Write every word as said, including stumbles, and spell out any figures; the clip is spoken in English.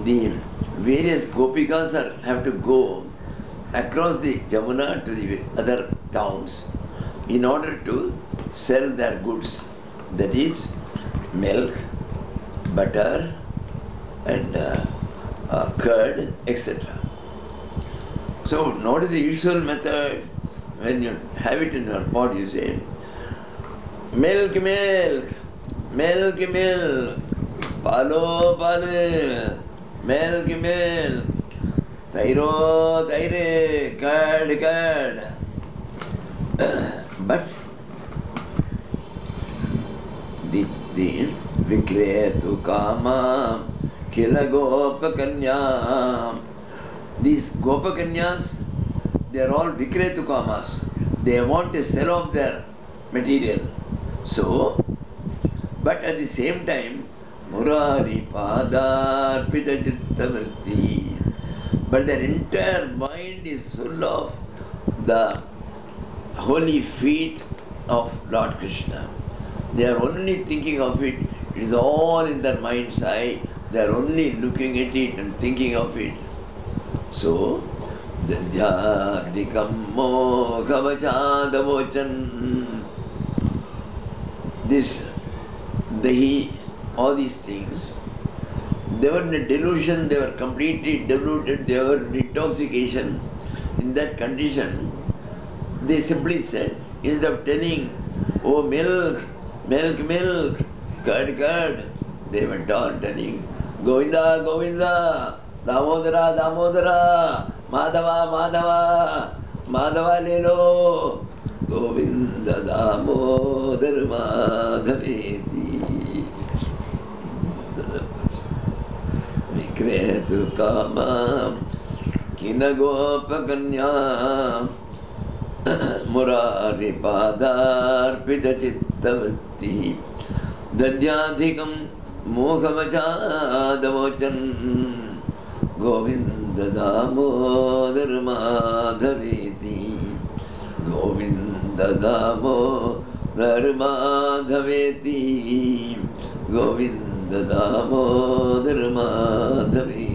the various gopikas are, have to go across the Jamuna to the other towns in order to sell their goods. That is milk, butter and uh, uh, curd, et cetera. So, what is the usual method? When you have it in your pot, you say, milk, milk, milk, milk, palo, palo, milk, milk, tairo, taire, curd, curd. But the, the Vikretu Kama Kila Gopakanya. These Gopakanyas, they are all Vikretu Kamas. They want to sell off their material. So, but at the same time, Murari Padar Pitajittavritti. But their entire mind is full of the holy feet of Lord Krishna. They are only thinking of it. It is all in their mind's eye. They are only looking at it and thinking of it. So, Dadhyadikam Mokhavachadavochan. This, Dahi, all these things, they were in a delusion, they were completely deluded, they were in intoxication. In that condition, they simply said, instead of telling, oh milk, milk, milk, curd, curd, they went on telling, Govinda, Govinda, Damodara, Damodara, Madhava, Madhava, Madhava Lelo, Govinda, Damodara, Madhaveti. Vikretu Kama, Kinagopakanya, Murari Padar Pitachittavati, Dadhyadhikam Mokhavachadavochan, Govinda Damodar Madhaveti, Govinda Damodar Madhaveti, Govinda Damodar Madhaveti.